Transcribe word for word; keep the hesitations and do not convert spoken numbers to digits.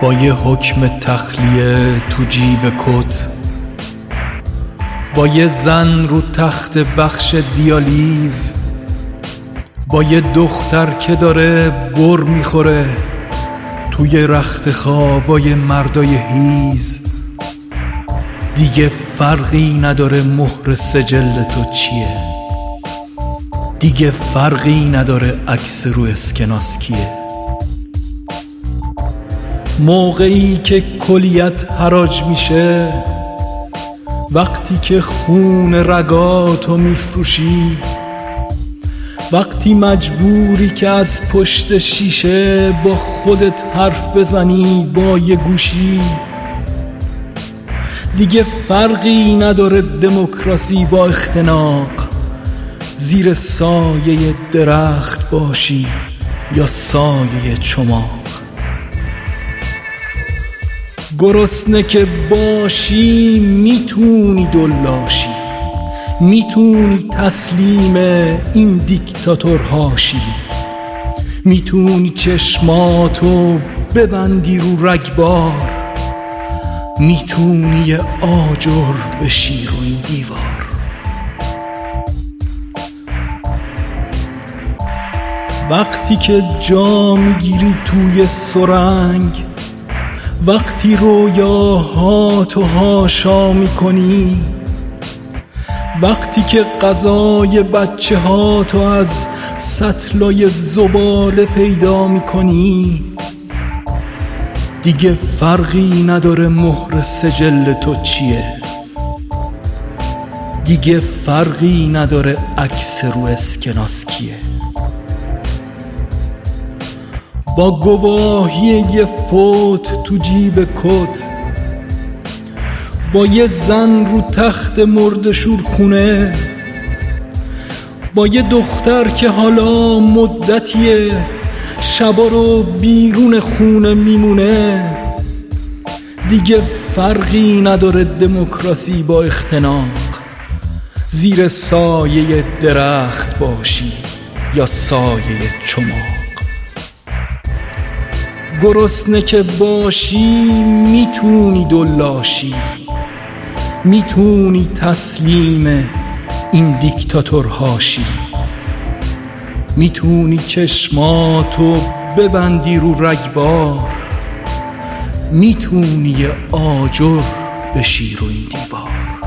با یه حکم تخلیه تو جیب کت، با یه زن رو تخت بخش دیالیز، با یه دختر که داره بر میخوره توی رخت خوابای مردای هیز. دیگه فرقی نداره مهر سجل تو چیه، دیگه فرقی نداره عکس رو اسکناس کیه. موقعی که کلیت حراج میشه، وقتی که خون رگاتو میفروشی، وقتی مجبوری که از پشت شیشه با خودت حرف بزنی با یه گوشی، دیگه فرقی نداره دموکراسی با اختناق، زیر سایه درخت باشی یا سایه چماق. گرسنه که باشی میتونی دلاشی، میتونی تسلیم این دیکتاتورهاشی، میتونی چشماتو ببندی رو رگبار، میتونی یه آجر بشی رو این دیوار. وقتی که جا میگیری توی سرنگ، وقتی رویاهاتو هاشا میکنی، وقتی که غذای بچه هاتو از سطلای زباله پیدا میکنی، دیگه فرقی نداره مهر سجل تو چیه، دیگه فرقی نداره عکس رو اسکناس کیه. با گواهی یه فوت تو جیب کت، با یه زن رو تخت مرد شورخونه، با یه دختر که حالا مدتیه شبا رو بیرون خونه میمونه، دیگه فرقی نداره دموکراسی با اختناق، زیر سایه درخت باشی یا سایه چماق. گرسنه که باشی میتونی دلاشی، میتونی تسلیم این دیکتاتورهاشی، میتونی چشماتو ببندی رو رگبار، میتونی یه آجر بشی رو این دیوار.